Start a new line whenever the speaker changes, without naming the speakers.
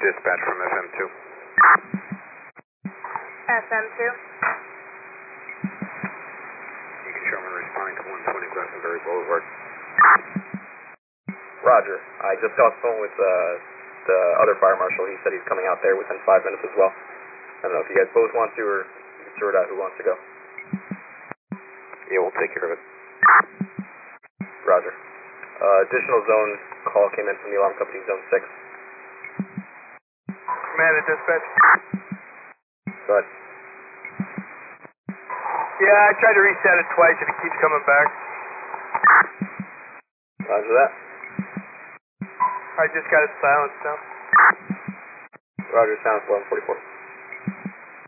dispatch from FM2.
FM2.
Deacon Sherman responding to 120 Glastonbury Boulevard.
Roger. I just got off the phone with the other fire marshal. He said he's coming out there within 5 minutes as well. I don't know if you guys both want to, or you can sort out who wants to go.
Yeah, we'll take care of it.
Roger. Additional zone call came in from the alarm company, Zone 6.
Command and dispatch.
Go ahead.
Yeah, I tried to reset it twice and it keeps coming back.
Roger that.
I just got it silenced now.
Roger, sounds 1144.